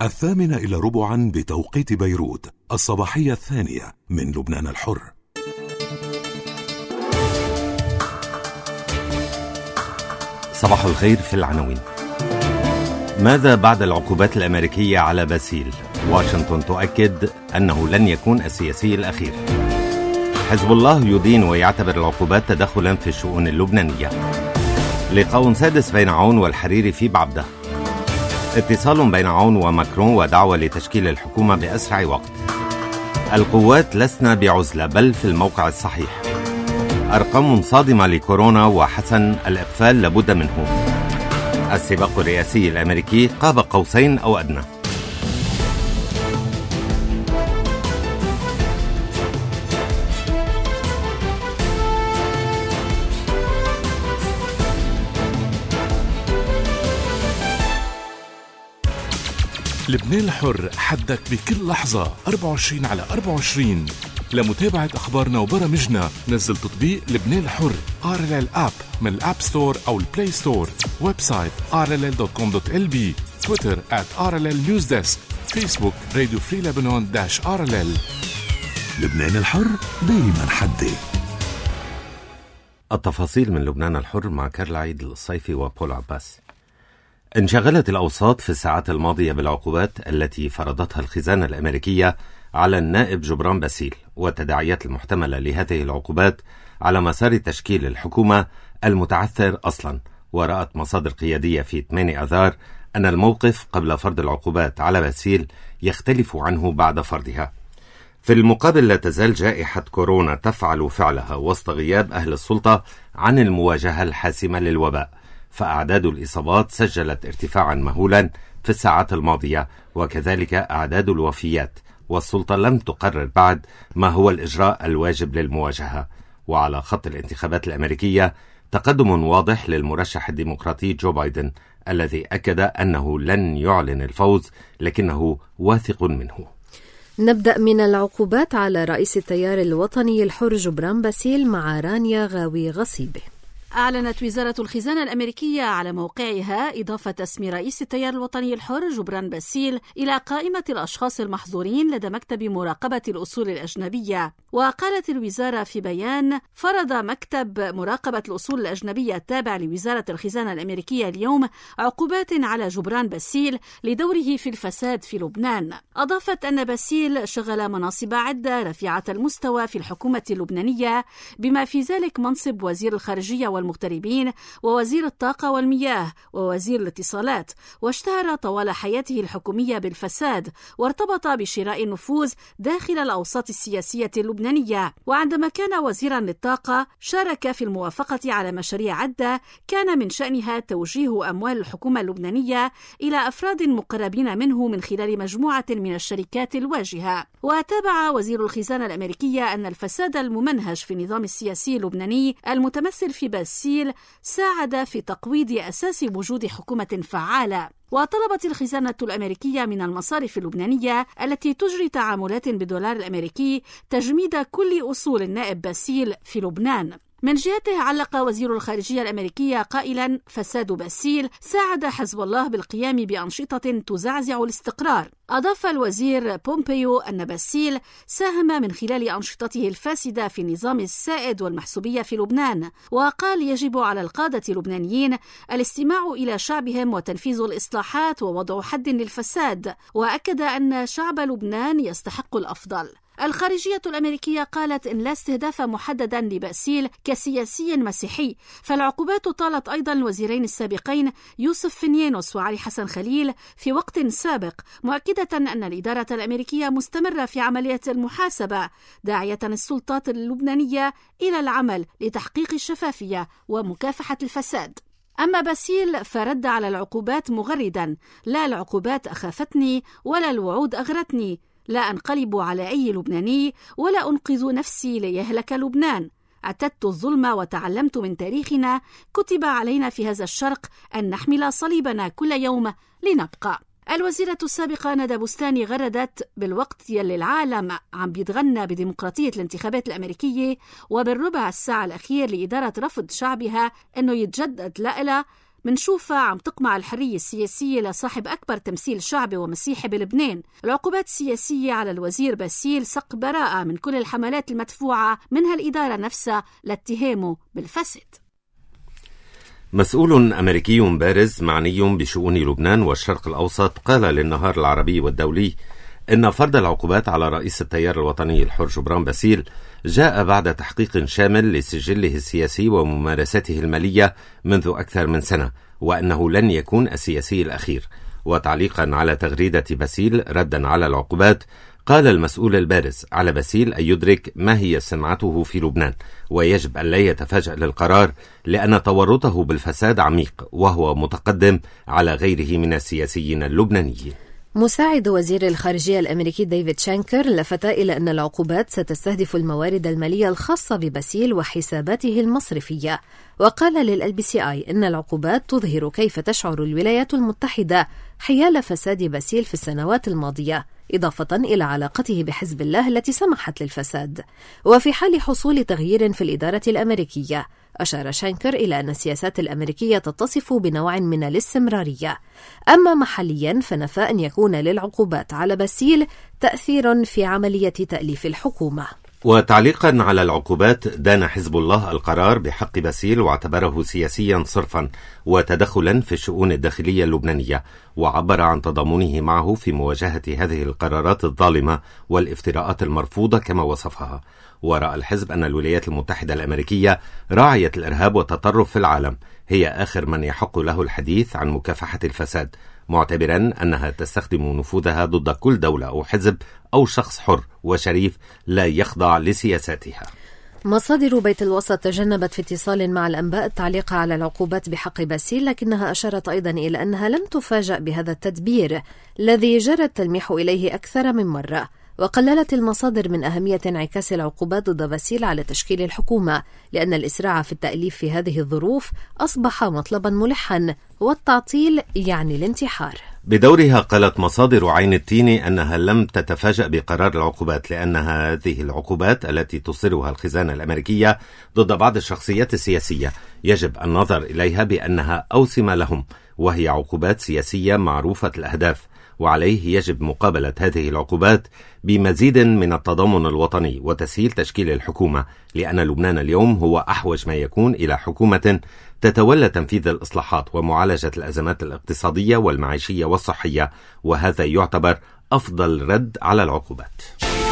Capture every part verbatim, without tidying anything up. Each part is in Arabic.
الثامنة إلى ربعا بتوقيت بيروت، الصباحية الثانية من لبنان الحر. صباح الخير. في العناوين: ماذا بعد العقوبات الأمريكية على باسيل؟ واشنطن تؤكد أنه لن يكون السياسي الأخير. حزب الله يدين ويعتبر العقوبات تدخلا في الشؤون اللبنانية. لقاء سادس بين عون والحريري في بعبدة. اتصال بين عون وماكرون ودعوة لتشكيل الحكومة بأسرع وقت. القوات لسنا بعزلة بل في الموقع الصحيح. أرقام صادمة لكورونا وحسن الإقفال لابد منه. السباق الرئاسي الأمريكي قاب قوسين أو أدنى. لبنان الحر، حدك بكل لحظة أربعة وعشرين على أربعة وعشرين. لمتابعة أخبارنا وبرامجنا نزل تطبيق لبنان الحر آر إل إل آب من الأب ستور أو البلاي ستور. ويب سايت آر إل إل دوت كوم دوت إل بي. تويتر آت آر إل إل نيوز ديسك. فيسبوك راديو فري لبنان داش آر إل إل. لبنان الحر دايما حدي. التفاصيل من لبنان الحر مع كارل عيد الصيفي وبول عباس. انشغلت الأوساط في الساعات الماضية بالعقوبات التي فرضتها الخزانة الأمريكية على النائب جبران باسيل والتداعيات المحتملة لهذه العقوبات على مسار تشكيل الحكومة المتعثر أصلا. ورأت مصادر قيادية في ثمانية آذار أن الموقف قبل فرض العقوبات على باسيل يختلف عنه بعد فرضها. في المقابل لا تزال جائحة كورونا تفعل فعلها وسط غياب أهل السلطة عن المواجهة الحاسمة للوباء، فأعداد الإصابات سجلت ارتفاعا مهولا في الساعات الماضية، وكذلك أعداد الوفيات، والسلطة لم تقرر بعد ما هو الإجراء الواجب للمواجهة. وعلى خط الانتخابات الأمريكية تقدم واضح للمرشح الديمقراطي جو بايدن الذي أكد أنه لن يعلن الفوز لكنه واثق منه. نبدأ من العقوبات على رئيس التيار الوطني الحر جبران باسيل مع رانيا غاوي غصيبة. أعلنت وزارة الخزانة الأمريكية على موقعها إضافة اسم رئيس التيار الوطني الحر جبران باسيل إلى قائمة الأشخاص المحظورين لدى مكتب مراقبة الأصول الأجنبية. وقالت الوزارة في بيان: فرض مكتب مراقبة الأصول الأجنبية التابع لوزارة الخزانة الأمريكية اليوم عقوبات على جبران باسيل لدوره في الفساد في لبنان. أضافت أن باسيل شغل مناصب عدة رفيعة المستوى في الحكومة اللبنانية، بما في ذلك منصب وزير الخارجية والمغتربين ووزير الطاقة والمياه ووزير الاتصالات، واشتهر طوال حياته الحكومية بالفساد وارتبط بشراء النفوذ داخل الأوساط السياسية اللبنانية. وعندما كان وزيرا للطاقة شارك في الموافقة على مشاريع عدة كان من شأنها توجيه أموال الحكومة اللبنانية إلى أفراد مقربين منه من خلال مجموعة من الشركات الواجهة. وتابع وزير الخزانة الأمريكية أن الفساد الممنهج في النظام السياسي اللبناني المتمثل في باسيل ساعد في تقويض أساس وجود حكومة فعالة. وطلبت الخزانة الأمريكية من المصارف اللبنانية التي تجري تعاملات بالدولار الأمريكي تجميد كل أصول النائب باسيل في لبنان. من جهته علق وزير الخارجية الأمريكية قائلا: فساد باسيل ساعد حزب الله بالقيام بأنشطة تزعزع الاستقرار. أضاف الوزير بومبيو أن باسيل ساهم من خلال أنشطته الفاسدة في النظام السائد والمحسوبية في لبنان، وقال: يجب على القادة اللبنانيين الاستماع إلى شعبهم وتنفيذ الإصلاحات ووضع حد للفساد، وأكد أن شعب لبنان يستحق الأفضل. الخارجية الأمريكية قالت إن لا استهداف محددا لباسيل كسياسي مسيحي، فالعقوبات طالت أيضا الوزيرين السابقين يوسف فنيانوس وعلي حسن خليل في وقت سابق، مؤكدة أن الإدارة الأمريكية مستمرة في عملية المحاسبة، داعية السلطات اللبنانية إلى العمل لتحقيق الشفافية ومكافحة الفساد. أما باسيل فرد على العقوبات مغردا: لا العقوبات أخافتني ولا الوعود أغرتني، لا أنقلب على أي لبناني ولا أنقذ نفسي ليهلك لبنان. اعتدت الظلم وتعلمت من تاريخنا، كتب علينا في هذا الشرق أن نحمل صليبنا كل يوم لنبقى. الوزيرة السابقة ندى بستاني غردت بالوقت يلي العالم عم بيتغنى بديمقراطية الانتخابات الأمريكية وبالربع الساعة الأخير لإدارة رفض شعبها أنه يتجدد لها منشوفها عم تقمع الحرية السياسية لصاحب أكبر تمثيل شعبي ومسيحي بلبنان. العقوبات السياسية على الوزير باسيل سق براءة من كل الحملات المدفوعة منها الإدارة نفسها لاتهامه بالفساد. مسؤول أمريكي بارز معني بشؤون لبنان والشرق الأوسط قال للنهار العربي والدولي إن فرض العقوبات على رئيس التيار الوطني الحر جبران باسيل جاء بعد تحقيق شامل لسجله السياسي وممارساته المالية منذ أكثر من سنة، وأنه لن يكون السياسي الأخير. وتعليقا على تغريدة باسيل ردا على العقوبات، قال المسؤول البارز على باسيل أن يدرك ما هي سمعته في لبنان، ويجب أن لا يتفاجأ للقرار لأن تورطه بالفساد عميق وهو متقدم على غيره من السياسيين اللبنانيين. مساعد وزير الخارجية الأمريكي ديفيد شانكر لفت إلى أن العقوبات ستستهدف الموارد المالية الخاصة بباسيل وحساباته المصرفية، وقال للإل بي سي آي إن العقوبات تظهر كيف تشعر الولايات المتحدة حيال فساد باسيل في السنوات الماضية، إضافة إلى علاقته بحزب الله التي سمحت للفساد. وفي حال حصول تغيير في الإدارة الأمريكية، أشار شانكر إلى أن السياسات الأمريكية تتصف بنوع من الاستمرارية، أما محليا فنفى أن يكون للعقوبات على باسيل تأثير في عملية تأليف الحكومة. وتعليقا على العقوبات، دان حزب الله القرار بحق باسيل واعتبره سياسيا صرفا وتدخلا في الشؤون الداخلية اللبنانية، وعبر عن تضامنه معه في مواجهة هذه القرارات الظالمة والافتراءات المرفوضة كما وصفها. ورأى الحزب أن الولايات المتحدة الأمريكية راعية الإرهاب والتطرف في العالم هي آخر من يحق له الحديث عن مكافحة الفساد، معتبرا أنها تستخدم نفوذها ضد كل دولة أو حزب أو شخص حر وشريف لا يخضع لسياساتها. مصادر بيت الوسط تجنبت في اتصال مع الأنباء التعليق على العقوبات بحق باسيل، لكنها أشارت أيضا إلى أنها لم تفاجأ بهذا التدبير الذي جرى التلميح إليه أكثر من مرة. وقللت المصادر من أهمية انعكاس العقوبات ضد باسيل على تشكيل الحكومة، لأن الإسراع في التأليف في هذه الظروف أصبح مطلبا ملحا، والتعطيل يعني الانتحار. بدورها قالت مصادر عين التين أنها لم تتفاجأ بقرار العقوبات، لأن هذه العقوبات التي تصدرها الخزانة الأمريكية ضد بعض الشخصيات السياسية يجب النظر إليها بأنها أوسمة لهم، وهي عقوبات سياسية معروفة الأهداف، وعليه يجب مقابلة هذه العقوبات بمزيد من التضامن الوطني وتسهيل تشكيل الحكومة، لأن لبنان اليوم هو أحوج ما يكون إلى حكومة تتولى تنفيذ الإصلاحات ومعالجة الأزمات الاقتصادية والمعيشية والصحية، وهذا يعتبر أفضل رد على العقوبات.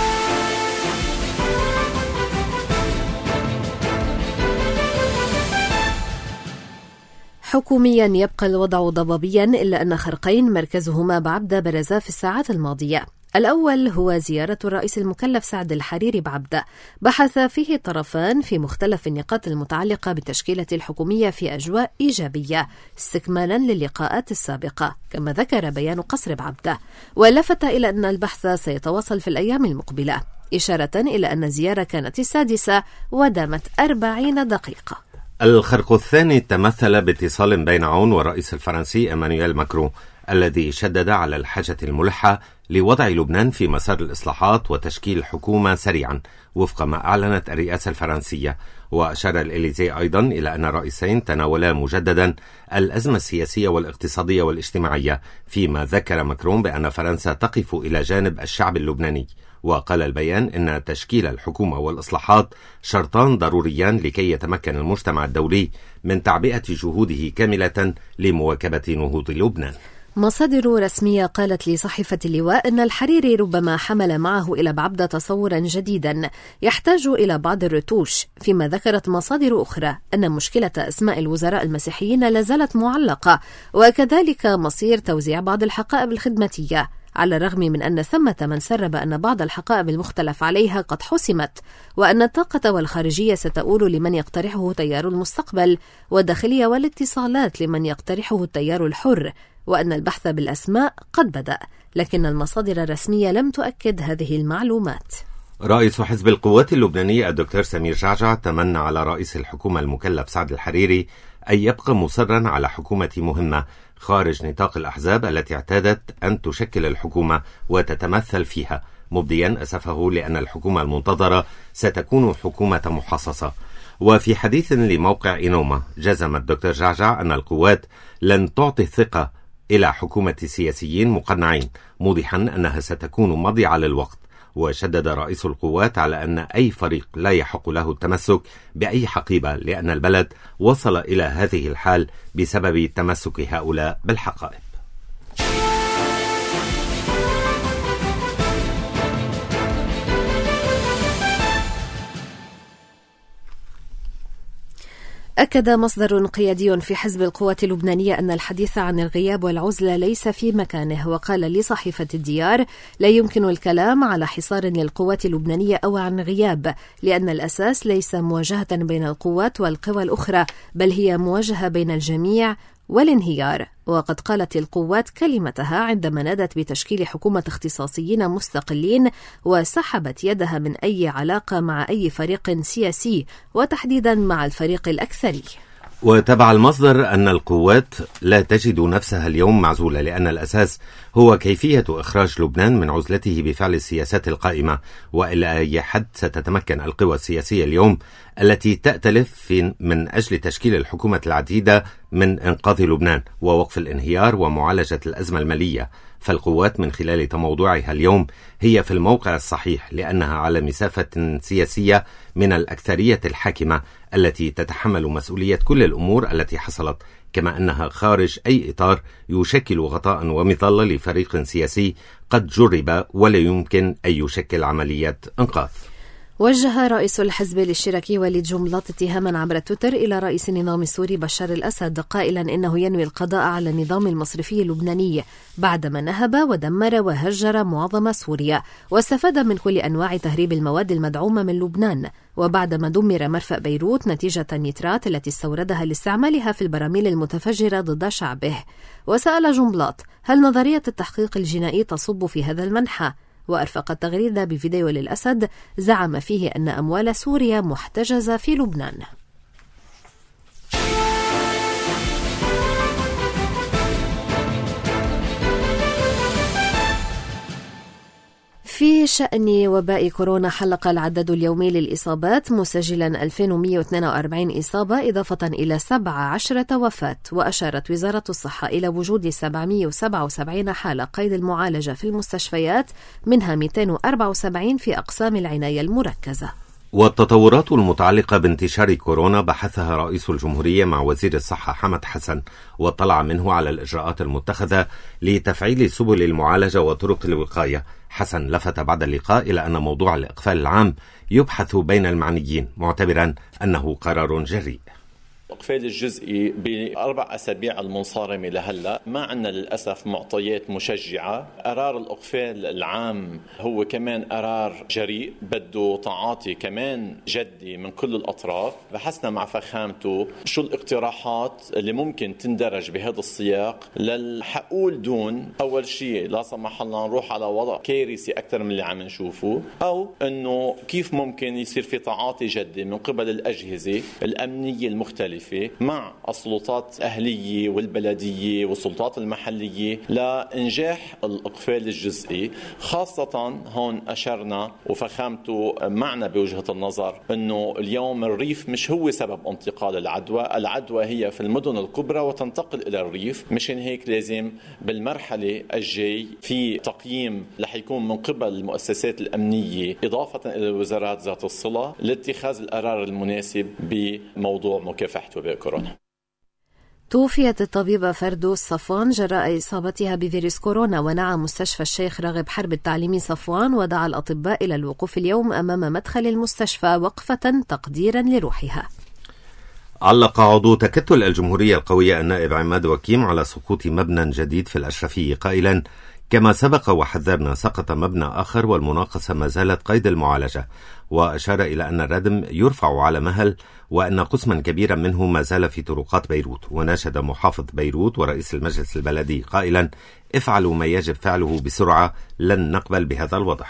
حكوميا يبقى الوضع ضبابيا، إلا أن خرقين مركزهما بعبدة برزا في الساعات الماضية. الأول هو زيارة الرئيس المكلف سعد الحريري بعبدة، بحث فيه الطرفان في مختلف النقاط المتعلقة بالتشكيلة الحكومية في أجواء إيجابية استكمالا للقاءات السابقة، كما ذكر بيان قصر بعبدة، ولفت إلى أن البحث سيتواصل في الأيام المقبلة، إشارة إلى أن الزيارة كانت السادسة ودامت أربعين دقيقة. الخرق الثاني تمثل باتصال بين عون والرئيس الفرنسي إيمانويل ماكرون، الذي شدد على الحاجة الملحة لوضع لبنان في مسار الإصلاحات وتشكيل حكومة سريعا وفق ما أعلنت الرئاسة الفرنسية. وأشار الإليزي أيضا إلى أن الرئيسين تناولا مجددا الأزمة السياسية والاقتصادية والاجتماعية، فيما ذكر ماكرون بأن فرنسا تقف إلى جانب الشعب اللبناني. وقال البيان إن تشكيل الحكومة والإصلاحات شرطان ضروريان لكي يتمكن المجتمع الدولي من تعبئة جهوده كاملة لمواكبة نهوض لبنان. مصادر رسمية قالت لصحيفة اللواء أن الحريري ربما حمل معه إلى بعبدة تصورا جديدا يحتاج إلى بعض الرتوش، فيما ذكرت مصادر أخرى أن مشكلة أسماء الوزراء المسيحيين لازالت معلقة، وكذلك مصير توزيع بعض الحقائب الخدماتية، على الرغم من أن ثمة من سرب أن بعض الحقائب المختلف عليها قد حسمت، وأن الطاقة والخارجية ستؤول لمن يقترحه تيار المستقبل، والداخلية والاتصالات لمن يقترحه التيار الحر، وأن البحث بالأسماء قد بدأ، لكن المصادر الرسمية لم تؤكد هذه المعلومات. رئيس حزب القوات اللبناني الدكتور سمير جعجع تمنى على رئيس الحكومة المكلف سعد الحريري أن يبقى مصرا على حكومة مهمة خارج نطاق الأحزاب التي اعتادت أن تشكل الحكومة وتتمثل فيها، مبديا أسفه لأن الحكومة المنتظرة ستكون حكومة محاصصة. وفي حديث لموقع إينوما جزم الدكتور جعجع أن القوات لن تعطي الثقة إلى حكومة سياسيين مقنعين، موضحا أنها ستكون مضيعة للوقت. وشدد رئيس القوات على أن أي فريق لا يحق له التمسك بأي حقيبة، لأن البلد وصل إلى هذه الحال بسبب تمسك هؤلاء بالحقائب. أكد مصدر قيادي في حزب القوات اللبنانية أن الحديث عن الغياب والعزلة ليس في مكانه، وقال لصحيفة الديار: لا يمكن الكلام على حصار للقوات اللبنانية أو عن غياب، لأن الأساس ليس مواجهة بين القوات والقوى الأخرى، بل هي مواجهة بين الجميع والانهيار. وقد قالت القوات كلمتها عندما نادت بتشكيل حكومة اختصاصيين مستقلين، وسحبت يدها من أي علاقة مع أي فريق سياسي، وتحديدا مع الفريق الأكثري. وتبع المصدر أن القوات لا تجد نفسها اليوم معزولة، لأن الأساس هو كيفية إخراج لبنان من عزلته بفعل السياسات القائمة، وإلى أي حد ستتمكن القوى السياسية اليوم التي تأتلف من أجل تشكيل الحكومة العديدة من إنقاذ لبنان ووقف الانهيار ومعالجة الأزمة المالية. فالقوات من خلال تموضعها اليوم هي في الموقع الصحيح، لأنها على مسافة سياسية من الأكثرية الحاكمة التي تتحمل مسؤولية كل الأمور التي حصلت، كما أنها خارج أي إطار يشكل غطاء ومظلة لفريق سياسي قد جرب ولا يمكن أن يشكل عملية إنقاذ. وجه رئيس الحزب الاشتراكي وليد جنبلاط اتهاما عبر تويتر إلى رئيس النظام السوري بشار الأسد، قائلا إنه ينوي القضاء على النظام المصرفي اللبناني بعدما نهب ودمر وهجر معظم سوريا، واستفاد من كل أنواع تهريب المواد المدعومة من لبنان، وبعدما دمر مرفأ بيروت نتيجة النيترات التي استوردها لاستعمالها في البراميل المتفجرة ضد شعبه. وسأل جنبلاط: هل نظرية التحقيق الجنائي تصب في هذا المنحى؟ وأرفق التغريدة بفيديو للأسد زعم فيه أن أموال سوريا محتجزة في لبنان. في شأن وباء كورونا، حلق العدد اليومي للإصابات مسجلا ألفين ومئة واثنين وأربعين إصابة إضافة إلى سبع عشرة وفاة. وأشارت وزارة الصحة إلى وجود سبعمئة وسبعة وسبعين حالة قيد المعالجة في المستشفيات، منها مئتين وأربعة وسبعين في أقسام العناية المركزة. والتطورات المتعلقة بانتشار كورونا بحثها رئيس الجمهورية مع وزير الصحة حمد حسن، واطلع منه على الإجراءات المتخذة لتفعيل سبل المعالجة وطرق الوقاية. حسن لفت بعد اللقاء إلى أن موضوع الإقفال العام يبحث بين المعنيين، معتبرا أنه قرار جريء. الإقفال الجزئي بأربع أسابيع المنصارمة لهلأ ما عندنا للأسف معطيات مشجعة. قرار الإقفال العام هو كمان قرار جريء، بده تعاطي كمان جدي من كل الأطراف. بحثنا مع فخامته شو الاقتراحات اللي ممكن تندرج بهذا السياق للحقول دون أول شيء لا سمح الله نروح على وضع كارثي أكثر من اللي عم نشوفه، أو أنه كيف ممكن يصير في تعاطي جدي من قبل الأجهزة الأمنية المختلفة مع السلطات الأهلية والبلدية والسلطات المحلية لإنجاح الإقفال الجزئي. خاصة هون أشرنا وفخامته معنا بوجهة النظر أنه اليوم الريف مش هو سبب انتقال العدوى، العدوى هي في المدن الكبرى وتنتقل إلى الريف. مشان هيك لازم بالمرحلة الجاي في تقييم رح يكون من قبل المؤسسات الأمنية إضافة إلى الوزارات ذات الصلة لاتخاذ القرار المناسب بموضوع مكافحة وباء كورونا. توفيت الطبيبة فردوس صفوان جراء إصابتها بفيروس كورونا، ونعى مستشفى الشيخ راغب حرب التعليمي صفوان ودعا الأطباء إلى الوقوف اليوم أمام مدخل المستشفى وقفة تقديرا لروحها. علق عضو تكتل الجمهورية القوية النائب عماد وكيم على سقوط مبنى جديد في الأشرفية قائلا: كما سبق وحذرنا سقط مبنى آخر والمناقصة ما زالت قيد المعالجة. وأشار إلى أن الردم يرفع على مهل وأن قسما كبيرا منه ما زال في طرقات بيروت. وناشد محافظ بيروت ورئيس المجلس البلدي قائلا: افعلوا ما يجب فعله بسرعة، لن نقبل بهذا الوضع.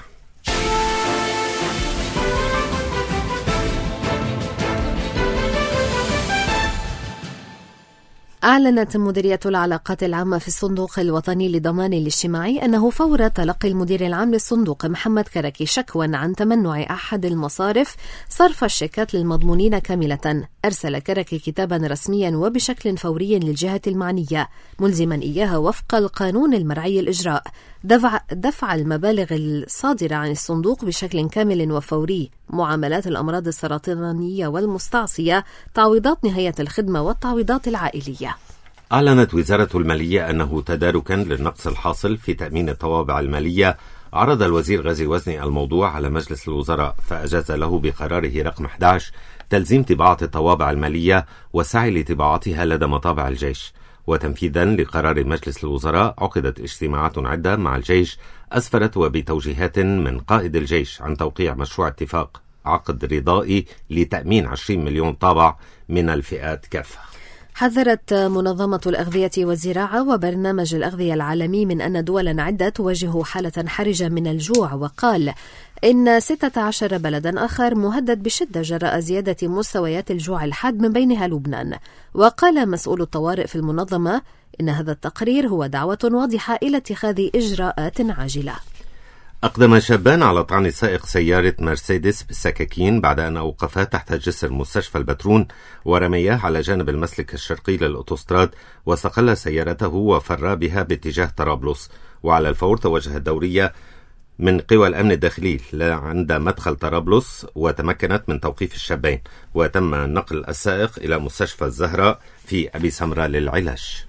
أعلنت مديرية العلاقات العامة في الصندوق الوطني للضمان الاجتماعي أنه فور تلقي المدير العام للصندوق محمد كركي شكوى عن تمنع أحد المصارف صرف الشيكات للمضمونين كاملة، أرسل كركي كتابا رسميا وبشكل فوري للجهة المعنية ملزما إياها وفق القانون المرعي الإجراء دفع, دفع المبالغ الصادرة عن الصندوق بشكل كامل وفوري، معاملات الأمراض السرطانية والمستعصية، تعويضات نهاية الخدمة والتعويضات العائلية. أعلنت وزارة المالية أنه تداركا للنقص الحاصل في تأمين الطوابع المالية عرض الوزير غازي وزني الموضوع على مجلس الوزراء، فأجاز له بقراره رقم أحد عشر تلزيم طباعة الطوابع المالية والسعي لطباعتها لدى مطابع الجيش. وتنفيذا لقرار مجلس الوزراء عقدت اجتماعات عدة مع الجيش أسفرت وبتوجيهات من قائد الجيش عن توقيع مشروع اتفاق عقد رضائي لتأمين عشرين مليون طابع من الفئات كافة. حذرت منظمة الأغذية والزراعة وبرنامج الأغذية العالمي من أن دولا عدة تواجه حالة حرجة من الجوع، وقال إن ستة عشر بلدا آخر مهدد بشدة جراء زيادة مستويات الجوع الحاد من بينها لبنان. وقال مسؤول الطوارئ في المنظمة إن هذا التقرير هو دعوة واضحة إلى اتخاذ إجراءات عاجلة. أقدم شابان على طعن سائق سيارة مرسيدس بالسكاكين بعد أن أوقفا تحت جسر مستشفى البترون ورمياه على جانب المسلك الشرقي للأوتوستراد، واستقل سيارته وفر بها باتجاه طرابلس. وعلى الفور توجه الدورية من قوى الأمن الداخلي عند مدخل طرابلس وتمكنت من توقيف الشابين، وتم نقل السائق إلى مستشفى الزهراء في أبي سمرة للعلاج.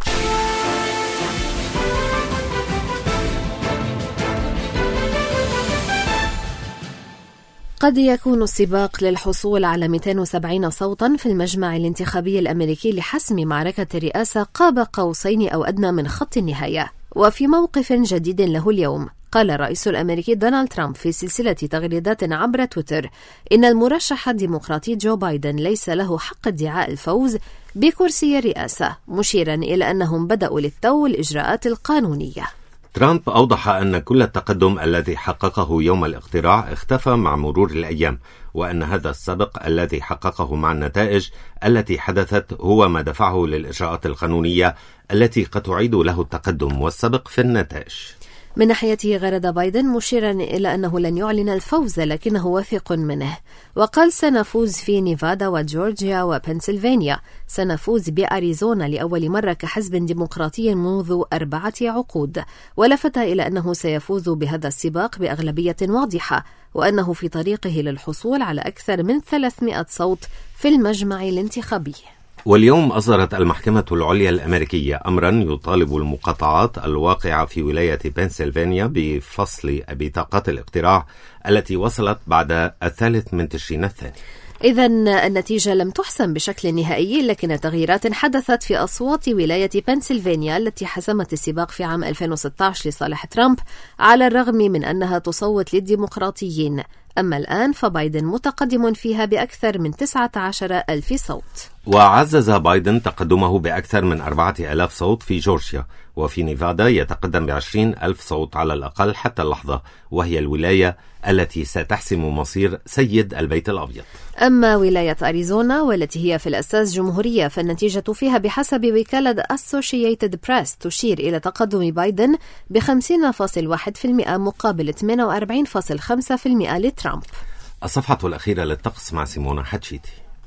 قد يكون السباق للحصول على مئتين وسبعين صوتا في المجمع الانتخابي الأمريكي لحسم معركة الرئاسة قاب قوسين أو أدنى من خط النهاية. وفي موقف جديد له اليوم قال الرئيس الأمريكي دونالد ترامب في سلسلة تغريدات عبر تويتر إن المرشح الديمقراطي جو بايدن ليس له حق ادعاء الفوز بكرسي الرئاسة، مشيرا إلى أنهم بدأوا للتو الإجراءات القانونية. ترامب أوضح أن كل التقدم الذي حققه يوم الاقتراع اختفى مع مرور الأيام، وأن هذا السبق الذي حققه مع النتائج التي حدثت هو ما دفعه للإجراءات القانونية التي قد تعيد له التقدم والسبق في النتائج. من ناحيته غرد بايدن مشيرا إلى أنه لن يعلن الفوز لكنه واثق منه، وقال سنفوز في نيفادا وجورجيا وبنسلفانيا، سنفوز بأريزونا لأول مرة كحزب ديمقراطي منذ أربعة عقود، ولفت إلى أنه سيفوز بهذا السباق بأغلبية واضحة، وأنه في طريقه للحصول على أكثر من ثلاثمائة صوت في المجمع الانتخابي. واليوم أصدرت المحكمة العليا الأمريكية أمرا يطالب المقاطعات الواقعة في ولاية بنسلفانيا بفصل بطاقات الاقتراع التي وصلت بعد الثالث من تشرين الثاني. إذن النتيجة لم تحسم بشكل نهائي، لكن تغييرات حدثت في أصوات ولاية بنسلفانيا التي حسمت السباق في عام ألفين وستة عشر لصالح ترامب على الرغم من أنها تصوت للديمقراطيين. أما الآن فبايدن متقدم فيها بأكثر من تسعة عشر ألف صوت. وعزز بايدن تقدمه بأكثر من أربعة آلاف صوت في جورجيا، وفي نيفادا يتقدم بعشرين ألف صوت على الأقل حتى اللحظة، وهي الولاية التي ستحسم مصير سيد البيت الأبيض. أما ولاية أريزونا والتي هي في الأساس جمهورية فالنتيجة فيها بحسب وكالة Associated Press تشير إلى تقدم بايدن ب خمسين فاصلة واحد بالمئة مقابل ثمانية وأربعين فاصلة خمسة بالمئة لترامب. الصفحة الأخيرة للطقس مع سيمونا حتشيتي.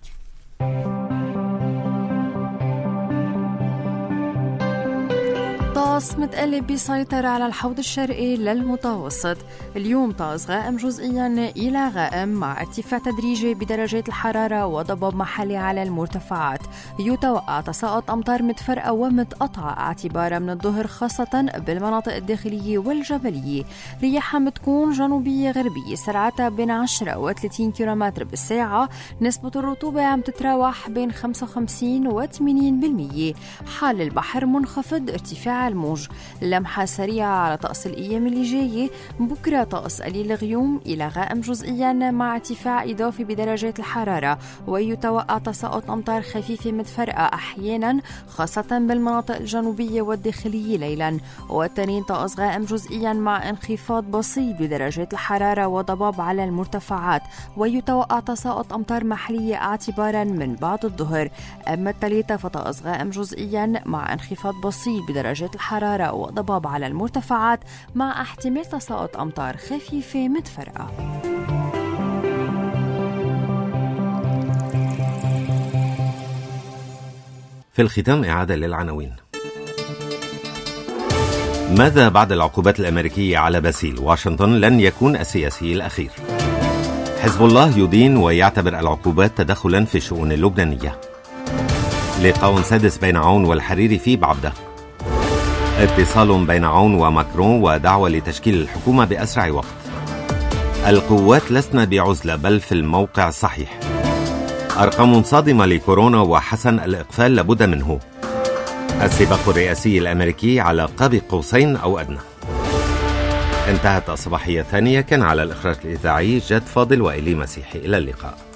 طقس متقلب بيسيطر على الحوض الشرقي للمتوسط. اليوم طقس غائم جزئيا إلى غائم مع ارتفاع تدريجي بدرجات الحرارة وضباب محلي على المرتفعات. يتوقع تساقط أمطار متفرقة ومتقطعة اعتبارا من الظهر خاصة بالمناطق الداخلية والجبلية. رياحها متكون جنوبية غربية سرعتها بين عشرة وثلاثين كيلومتر بالساعة. نسبة الرطوبة عم تتراوح بين خمسة وخمسين وثمانين بالمئة. حال البحر منخفض، ارتفاع الموج الموج. لمحة سريعة على طقس الأيام اللي جاية: بكرة طقس قليل غيوم إلى غائم جزئيا مع ارتفاع إضافي بدرجات الحرارة، ويتوقع تساقط أمطار خفيفة متفرقة أحيانا خاصة بالمناطق الجنوبية والداخلية ليلا. والتنين طقس غائم جزئيا مع انخفاض بسيط بدرجات الحرارة وضباب على المرتفعات، ويتوقع تساقط أمطار محلية اعتبارا من بعد الظهر. أما الثلاثة فطقس غائم جزئيا مع انخفاض بسيط بدرجات الحرارة وضباب على المرتفعات مع احتمال تساقط أمطار خفيفة متفرقة. في الختام إعادة للعناوين. ماذا بعد العقوبات الأمريكية على باسيل؟ واشنطن لن يكون السياسي الأخير. حزب الله يدين ويعتبر العقوبات تدخلا في الشؤون اللبنانية. لقاء سادس بين عون والحريري في بعبدة. اتصال بين عون وماكرون ودعوة لتشكيل الحكومة بأسرع وقت. القوات لسنا بعزلة بل في الموقع الصحيح. أرقام صادمة لكورونا وحسن الإقفال لابد منه. السباق الرئاسي الأمريكي على قاب قوسين أو أدنى. انتهت الصباحية الثانية، كان على الإخراج الإذاعي جاد فاضل وإلي مسيحي. إلى اللقاء.